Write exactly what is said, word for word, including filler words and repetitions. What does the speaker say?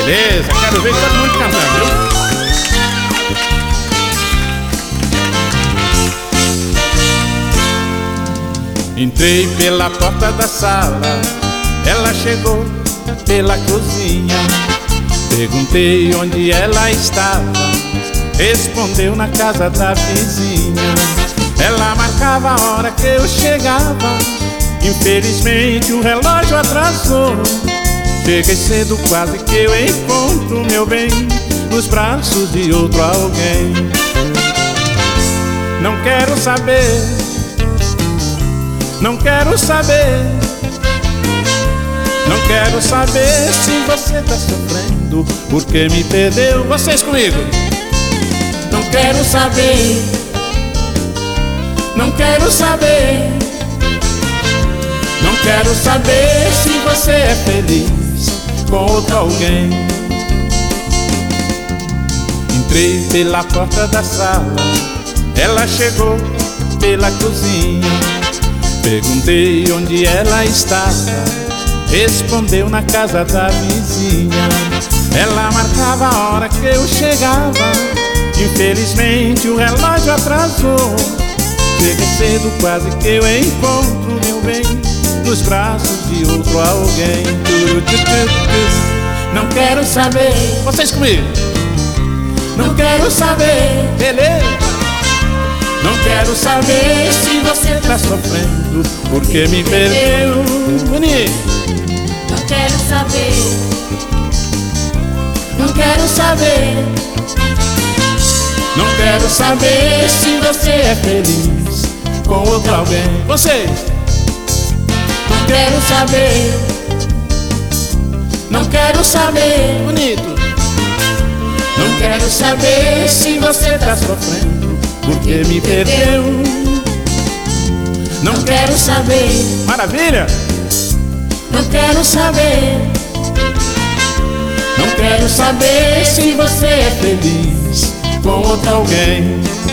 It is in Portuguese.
Beleza, quero ver todo mundo cantando, viu? Entrei pela porta da sala, ela chegou pela cozinha. Perguntei onde ela estava, respondeu na casa da vizinha. Ela marcava a hora que eu chegava, infelizmente o relógio atrasou. Cheguei cedo, quase que eu encontro meu bem nos braços de outro alguém. Não quero saber, não quero saber, não quero saber se você tá sofrendo porque me perdeu. Vocês comigo. Não quero saber, não quero saber, não quero saber se você é feliz com outro alguém. Entrei pela porta da sala, ela chegou pela cozinha. Perguntei onde ela estava, respondeu na casa da vizinha. Ela marcava a hora que eu chegava, infelizmente o relógio atrasou. Cheguei cedo, quase que eu encontro meu bem nos braços de outro alguém. não quero saber, Vocês comigo. não quero saber, Beleza. não quero saber se você Tá sofrendo porque me perdeu. Bonito. Não quero saber, não quero saber, Não quero saber se você é feliz com outro alguém. Vocês. não quero saber, não quero saber, Bonito. não quero saber se você Tá sofrendo porque me perdeu. não quero saber, Maravilha. não quero saber, Não quero saber se você é feliz com outro alguém.